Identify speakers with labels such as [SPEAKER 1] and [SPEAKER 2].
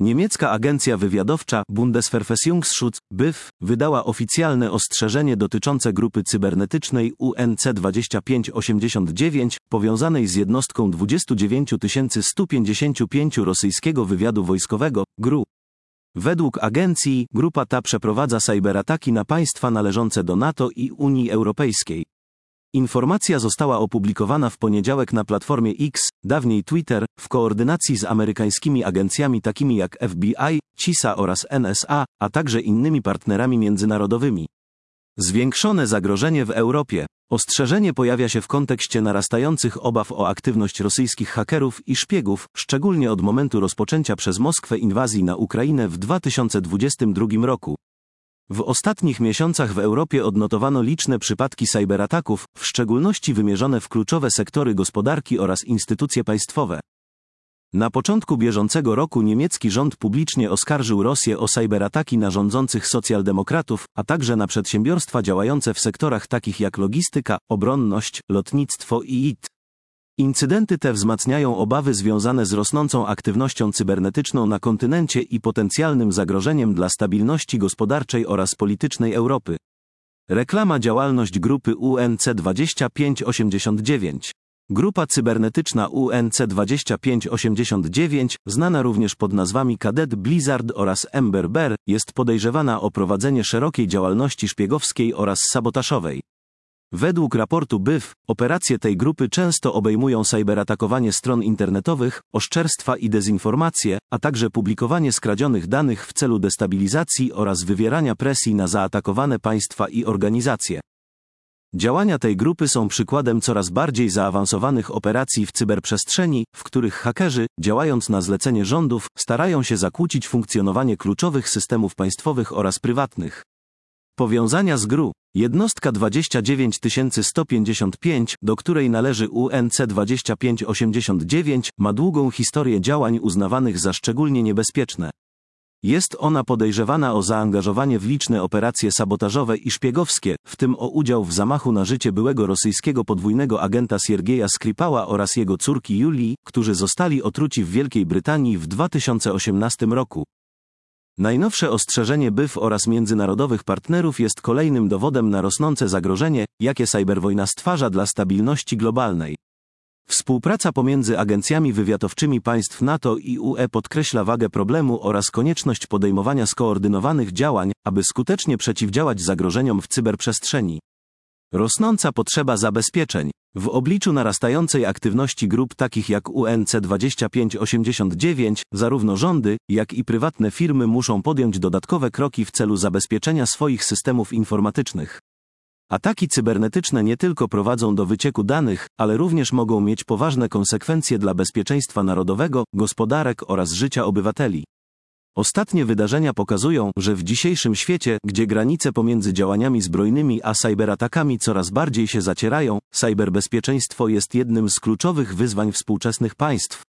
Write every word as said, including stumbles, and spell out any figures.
[SPEAKER 1] Niemiecka agencja wywiadowcza Bundesverfassungsschutz B I F wydała oficjalne ostrzeżenie dotyczące grupy cybernetycznej U N C dwadzieścia pięć osiemdziesiąt dziewięć, powiązanej z jednostką dwadzieścia dziewięć tysięcy sto pięćdziesiąt pięć rosyjskiego wywiadu wojskowego, G R U. Według agencji, grupa ta przeprowadza cyberataki na państwa należące do NATO i Unii Europejskiej. Informacja została opublikowana w poniedziałek na platformie X, dawniej Twitter, w koordynacji z amerykańskimi agencjami takimi jak F B I, C I S A oraz N S A, a także innymi partnerami międzynarodowymi. Zwiększone zagrożenie w Europie. Ostrzeżenie pojawia się w kontekście narastających obaw o aktywność rosyjskich hakerów i szpiegów, szczególnie od momentu rozpoczęcia przez Moskwę inwazji na Ukrainę w dwa tysiące dwudziestym drugim roku. W ostatnich miesiącach w Europie odnotowano liczne przypadki cyberataków, w szczególności wymierzone w kluczowe sektory gospodarki oraz instytucje państwowe. Na początku bieżącego roku niemiecki rząd publicznie oskarżył Rosję o cyberataki na rządzących socjaldemokratów, a także na przedsiębiorstwa działające w sektorach takich jak logistyka, obronność, lotnictwo i I T. Incydenty te wzmacniają obawy związane z rosnącą aktywnością cybernetyczną na kontynencie i potencjalnym zagrożeniem dla stabilności gospodarczej oraz politycznej Europy. Reklama działalność grupy U N C dwadzieścia pięć osiemdziesiąt dziewięć. Grupa cybernetyczna U N C dwadzieścia pięć osiemdziesiąt dziewięć, znana również pod nazwami Cadet Blizzard oraz Ember Bear, jest podejrzewana o prowadzenie szerokiej działalności szpiegowskiej oraz sabotażowej. Według raportu B I F, operacje tej grupy często obejmują cyberatakowanie stron internetowych, oszczerstwa i dezinformacje, a także publikowanie skradzionych danych w celu destabilizacji oraz wywierania presji na zaatakowane państwa i organizacje. Działania tej grupy są przykładem coraz bardziej zaawansowanych operacji w cyberprzestrzeni, w których hakerzy, działając na zlecenie rządów, starają się zakłócić funkcjonowanie kluczowych systemów państwowych oraz prywatnych. Powiązania z G R U. Jednostka dwadzieścia dziewięć tysięcy sto pięćdziesiąt pięć, do której należy U N C dwadzieścia pięć osiemdziesiąt dziewięć, ma długą historię działań uznawanych za szczególnie niebezpieczne. Jest ona podejrzewana o zaangażowanie w liczne operacje sabotażowe i szpiegowskie, w tym o udział w zamachu na życie byłego rosyjskiego podwójnego agenta Siergieja Skripała oraz jego córki Julii, którzy zostali otruci w Wielkiej Brytanii w dwa tysiące osiemnastym roku. Najnowsze ostrzeżenie B I F oraz międzynarodowych partnerów jest kolejnym dowodem na rosnące zagrożenie, jakie cyberwojna stwarza dla stabilności globalnej. Współpraca pomiędzy agencjami wywiadowczymi państw NATO i U E podkreśla wagę problemu oraz konieczność podejmowania skoordynowanych działań, aby skutecznie przeciwdziałać zagrożeniom w cyberprzestrzeni. Rosnąca potrzeba zabezpieczeń. W obliczu narastającej aktywności grup takich jak U N C dwadzieścia pięć osiemdziesiąt dziewięć, zarówno rządy, jak i prywatne firmy muszą podjąć dodatkowe kroki w celu zabezpieczenia swoich systemów informatycznych. Ataki cybernetyczne nie tylko prowadzą do wycieku danych, ale również mogą mieć poważne konsekwencje dla bezpieczeństwa narodowego, gospodarek oraz życia obywateli. Ostatnie wydarzenia pokazują, że w dzisiejszym świecie, gdzie granice pomiędzy działaniami zbrojnymi a cyberatakami coraz bardziej się zacierają, cyberbezpieczeństwo jest jednym z kluczowych wyzwań współczesnych państw.